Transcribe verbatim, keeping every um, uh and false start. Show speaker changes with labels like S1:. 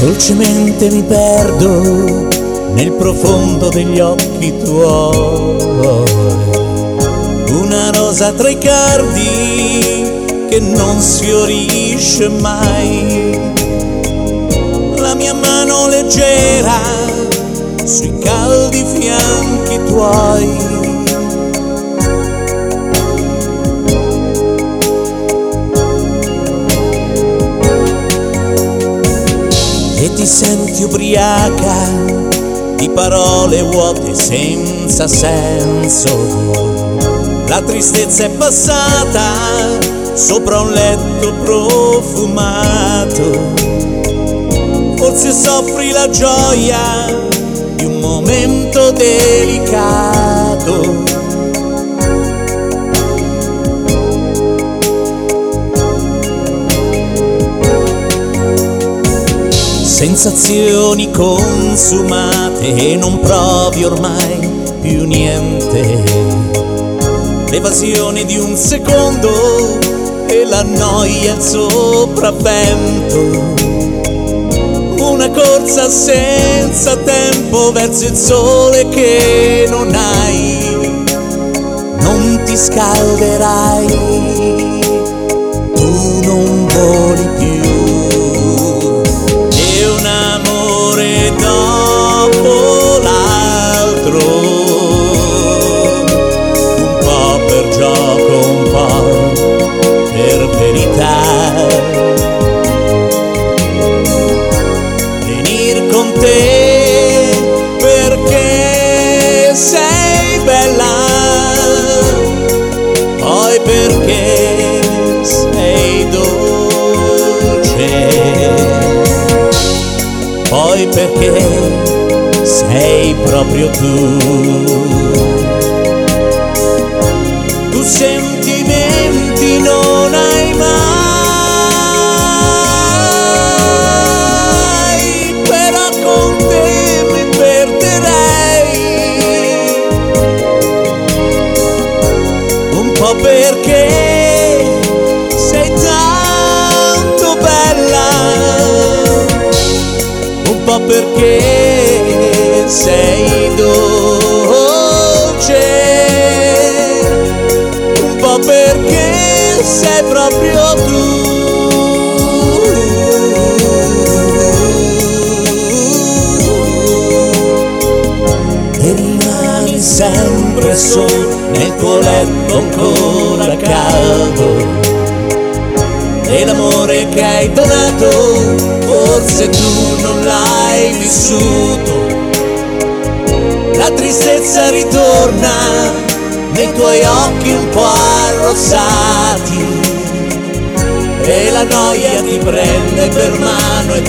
S1: Dolcemente mi perdo nel profondo degli occhi tuoi, una rosa tra i cardi che non sfiorisce mai, la mia mano leggera sui caldi fianchi tuoi. E ti senti ubriaca di parole vuote senza senso, la tristezza è passata sopra un letto profumato, forse soffri la gioia di un momento delicato. Sensazioni consumate e non provi ormai più niente, l'evasione di un secondo e la noia al sopravvento, una corsa senza tempo verso il sole che non hai, non ti scalderai, tu non voli più. Dopo l'altro, un po' per gioco, un po' per verità, venir con te perché sei bella, poi perché sei dolce, poi perché sei proprio tu. Tu sentimenti non hai mai, però con te mi perderei, un po' perché sei tanto bella, un po' perché sei dolce, un po' perché sei proprio tu. E rimani sempre solo nel tuo letto ancora caldo, e l'amore che hai donato forse tu non l'hai vissuto, la tristezza ritorna nei tuoi occhi un po' arrossati, e la noia ti prende per mano e